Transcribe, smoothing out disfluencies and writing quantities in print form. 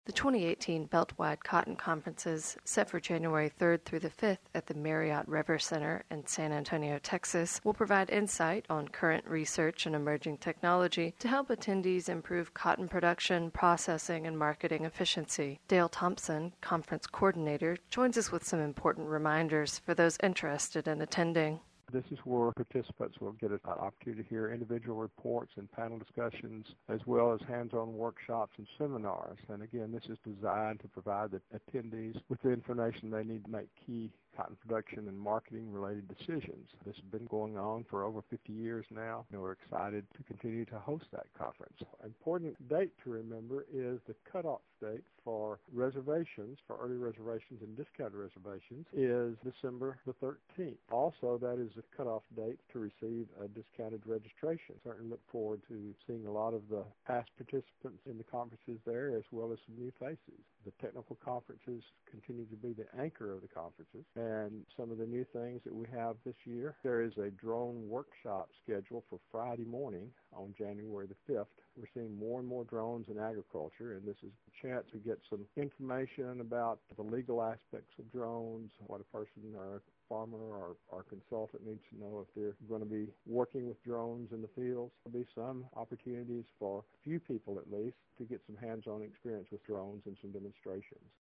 The 2018 Beltwide Cotton Conferences, set for January 3rd through the 5th at the Marriott River Center in San Antonio, Texas, will provide insight on current research and emerging technology to help attendees improve cotton production, processing, and marketing efficiency. Dale Thompson, conference coordinator, joins us with some important reminders for those interested in attending. This is where participants will get an opportunity to hear individual reports and panel discussions, as well as hands-on workshops and seminars. And again, this is designed to provide the attendees with the information they need to make key cotton production and marketing related decisions. This has been going on for over 50 years now, and we're excited to continue to host that conference. An important date to remember is the cutoff date for reservations, for early reservations and discounted reservations, is December the 13th. Also, that is the cutoff date to receive a discounted registration. Certainly look forward to seeing a lot of the past participants in the conferences there, as well as some new faces. The technical conferences continue to be the anchor of the conferences. And some of the new things that we have this year, there is a drone workshop scheduled for Friday morning on January the 5th. We're seeing more and more drones in agriculture, and this is a chance to get some information about the legal aspects of drones, what a person or a farmer or consultant needs to know if they're going to be working with drones in the fields. There'll be some opportunities for a few people at least to get some hands-on experience with drones and some demonstrations.